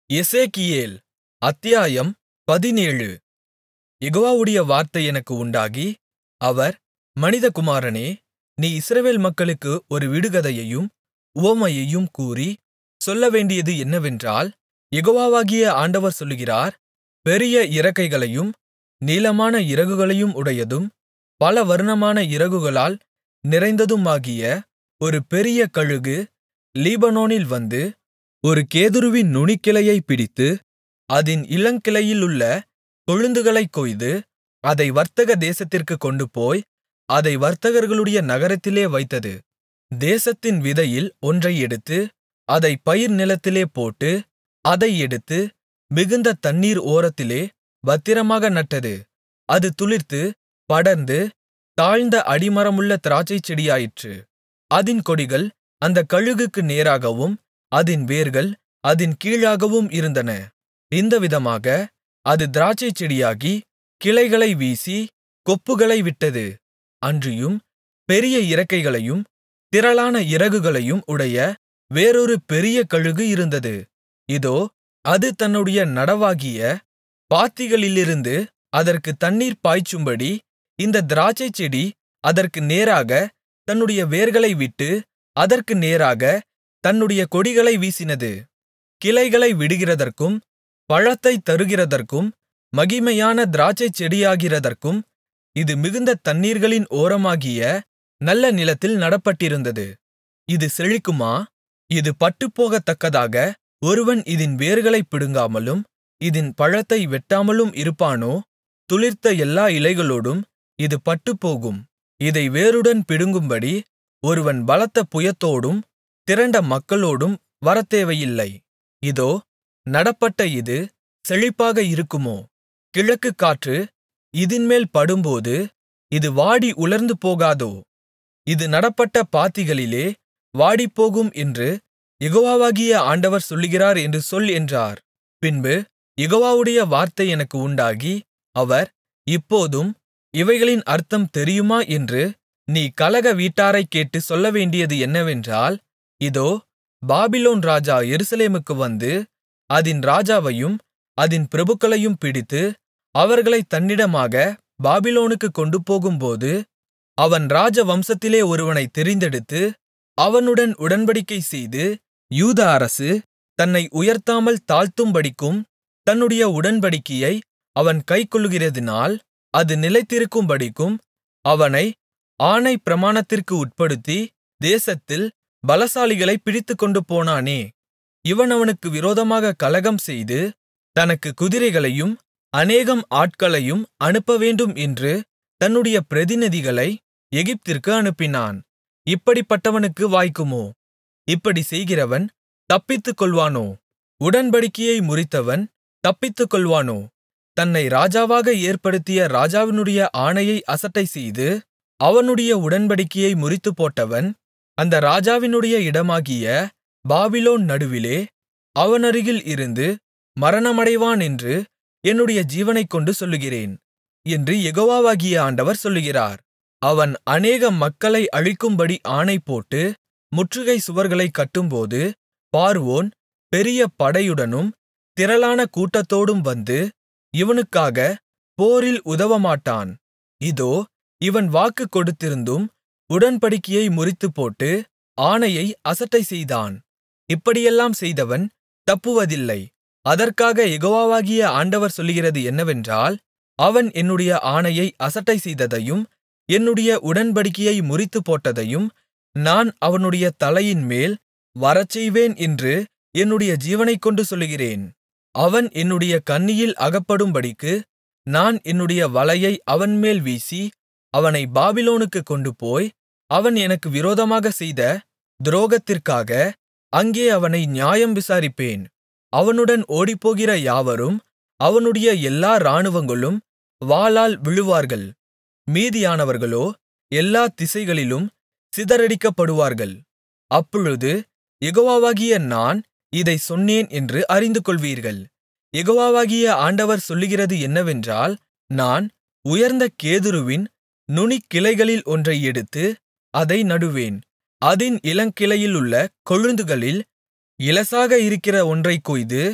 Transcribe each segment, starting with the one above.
எசேக்கியேல் அத்தியாயம் 17. யெகோவாவுடைய வார்த்தை எனக்கு உண்டாகி, அவர், மனிதகுமாரனே, நீ இஸ்ரவேல் மக்களுக்கு ஒரு விடுகதையையும் உவமையையும் கூறி, சொல்லவேண்டியது என்னவென்றால், யெகோவாகிய ஆண்டவர் சொல்லுகிறார், பெரிய இறக்கைகளையும் நீளமான இறகுகளையும் உடையதும் பல வர்ணமான இறகுகளால் நிறைந்ததுமாகிய ஒரு பெரிய கழுகு லீபனோனில் வந்து, ஒரு கேதுருவின் நுனிக்கிளையைப் பிடித்து, அதின் இளங்கிளையிலுள்ள கொழுந்துகளைக் கொய்து, அதை வர்த்தக தேசத்திற்குக் கொண்டுபோய், அதை வர்த்தகர்களுடைய நகரத்திலே வைத்தது. தேசத்தின் விதையில் ஒன்றை எடுத்து, அதைப் பயிர் நிலத்திலே போட்டு, அதை எடுத்து, மிகுந்த தண்ணீர் ஓரத்திலே பத்திரமாக நட்டது. அது துளிர்த்து, படர்ந்து, தாழ்ந்த அடிமரமுள்ள திராட்சைச்செடியாயிற்று. அதின் கொடிகள் அந்தக் கழுகுக்கு நேராகவும், அதின் வேர்கள் அதின் கீழாகவும் இருந்தன. இந்த விதமாக அது திராட்சைச்செடியாகி, கிளைகளை வீசி, கொப்புகளை விட்டது. அன்றியும் பெரிய இறக்கைகளையும் திரளான இறகுகளையும் உடைய வேறொரு பெரிய கழுகு இருந்தது. இதோ, அது தன்னுடைய நடவாகிய பாத்திகளிலிருந்து அதற்குத் தண்ணீர் பாய்ச்சும்படி, இந்த திராட்சைச்செடி அதற்கு நேராகத் தன்னுடைய வேர்களை விட்டு, அதற்கு நேராகத் தன்னுடைய கொடிகளை வீசினது. கிளைகளை விடுகிறதற்கும், பழத்தைத் தருகிறதற்கும், மகிமையான திராட்சைச்செடியாகிறதற்கும், இது மிகுந்த தண்ணீர்களின் ஓரமாகிய நல்ல நிலத்தில் நடப்பட்டிருந்தது. இது செழிக்குமா? இது பட்டுப்போகத்தக்கதாக ஒருவன் இதின் வேர்களைப் பிடுங்காமலும், இதின் பழத்தை வெட்டாமலும் இருப்பானோ? துளிர்த்த எல்லா இலைகளோடும் இது பட்டுப்போகும். இதை வேருடன் பிடுங்கும்படி ஒருவன் பலத்த புயத்தோடும் திரண்ட மக்களோடும் வரத்தேவையில்லை. இதோ, நடப்பட்ட இது செழிப்பாக இருக்குமோ? கிழக்குக் காற்று இதின்மேல் படும்போது இது வாடி உலர்ந்து போகாதோ? இது நடப்பட்ட பாத்திகளிலே வாடிப்போகும் என்று யெகோவாகிய ஆண்டவர் சொல்லுகிறார் என்று சொல் என்றார். பின்பு யெகோவாவுடைய வார்த்தை எனக்கு உண்டாகி, அவர், இப்போதும் இவைகளின் அர்த்தம் தெரியுமா என்று நீ கலக வீட்டாரைக் கேட்டுச் சொல்லவேண்டியது என்னவென்றால், இதோ, பாபிலோன் ராஜா எருசலேமுக்கு வந்து, அதின் ராஜாவையும் அதின் பிரபுக்களையும் பிடித்து, அவர்களைத் தன்னிடமாக பாபிலோனுக்குக் கொண்டுபோகும்போது, அவன் ராஜவம்சத்திலே ஒருவனைத் தெரிந்தெடுத்து, அவனுடன் உடன்படிக்கை செய்து, யூதா அரசு தன்னை உயர்த்தாமல் தாழ்த்தும்படிக்கும் தன்னுடைய உடன்படிக்கையை அவன் கைக்கொள்ளுகிறதினால் அது நிலைத்திருக்கும்படிக்கும் அவனை ஆணைப் பிரமாணத்திற்கு உட்படுத்தி, தேசத்தில் பலசாலிகளைப் பிடித்துக்கொண்டு போனானே. இவன் அவனுக்கு விரோதமாகக் கலகம் செய்து, தனக்குக் குதிரைகளையும் அநேகம் ஆட்களையும் அனுப்பவேண்டும் என்று தன்னுடைய பிரதிநிதிகளை எகிப்திற்கு அனுப்பினான். இப்படிப்பட்டவனுக்கு வாய்க்குமோ? இப்படிச் செய்கிறவன் தப்பித்துக்கொள்வானோ? உடன்படிக்கையை முறித்தவன் தப்பித்துக்கொள்வானோ? தன்னை ராஜாவாக ஏற்படுத்திய ராஜாவினுடைய ஆணையை அசட்டைசெய்து, அவனுடைய உடன்படிக்கையை முறித்துப்போட்டவன் அந்த ராஜாவினுடைய இடமாகிய பாபிலோன் நடுவிலே அவனருகில் இருந்து மரணமடைவானென்று என்னுடைய ஜீவனைக்கொண்டு சொல்லுகிறேன் என்று யெகோவாகிய ஆண்டவர் சொல்லுகிறார். அவன் அநேக மக்களை அழிக்கும்படி ஆணைபோட்டு முற்றுகை சுவர்களைக் கட்டும்போது, பார்வோன் பெரிய படையுடனும் திரளான கூட்டத்தோடும் வந்து இவனுக்காக போரில் உதவமாட்டான். இதோ, இவன் வாக்கு கொடுத்திருந்தும் உடன்படிக்கையை முறித்துப்போட்டு ஆணையை அசட்டை செய்தான். இப்படியெல்லாம் செய்தவன் தப்புவதில்லை. அதற்காக யெகோவாகிய ஆண்டவர் சொல்லுகிறது என்னவென்றால், அவன் என்னுடைய ஆணையை அசட்டை செய்ததையும் என்னுடைய உடன்படிக்கையை முறித்துப்போட்டதையும் நான் அவனுடைய தலையின்மேல் வரச்செய்வேன் என்று என்னுடைய ஜீவனைக்கொண்டு சொல்லுகிறேன். அவன் என்னுடைய கண்ணியில் அகப்படும்படிக்கு நான் என்னுடைய வலையை அவன்மேல் வீசி, அவனை பாபிலோனுக்குக் கொண்டுபோய், அவன் எனக்கு விரோதமாகச் செய்த துரோகத்திற்காக அங்கே அவனை நியாயம் விசாரிப்பேன். அவனுடன் ஓடிப்போகிற யாவரும், அவனுடைய எல்லா இராணுவங்களும் வாளால் விழுவார்கள். மீதியானவர்களோ எல்லா திசைகளிலும் சிதறடிக்கப்படுவார்கள். அப்பொழுது யெகோவாகிய நான் இதைச் சொன்னேன் என்று அறிந்துகொள்வீர்கள். யெகோவாகிய ஆண்டவர் சொல்லுகிறது என்னவென்றால், நான் உயர்ந்த கேதுருவின் நுனிக்கிளைகளில் ஒன்றை எடுத்து அதை நடுவேன். அதின் இளங்கிளையிலுள்ள கொழுந்துகளில் இலசாக இருக்கிற ஒன்றைக் கொய்து,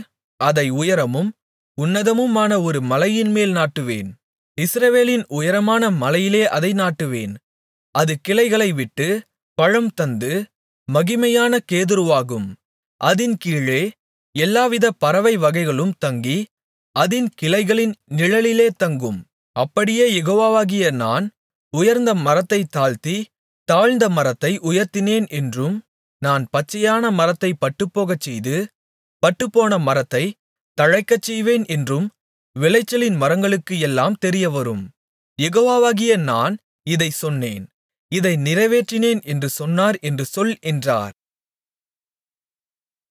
அதை உயரமும் உன்னதமுமான ஒரு மலையின்மேல் நாட்டுவேன். இஸ்ரவேலின் உயரமான மலையிலே அதை நாட்டுவேன். அது கிளைகளை விட்டு பழம் தந்து மகிமையான கேதுருவாகும். அதின் கீழே எல்லாவித பறவை வகைகளும் தங்கி அதின் கிளைகளின் நிழலிலே தங்கும். அப்படியே யெகோவாகிய நான் உயர்ந்த மரத்தைத் தாழ்த்தி தாழ்ந்த மரத்தை உயர்த்தினேன் என்றும், நான் பச்சையான மரத்தைப் பட்டுப்போகச்செய்து பட்டுப்போன மரத்தைத் தழைக்கச்செய்வேன் என்றும் விளைச்சலின் மரங்களுக்கு எல்லாம் தெரியவரும். யெகோவாகிய நான் இதைச் சொன்னேன், இதை நிறைவேற்றினேன் என்று சொன்னார் என்று சொல் என்றார்.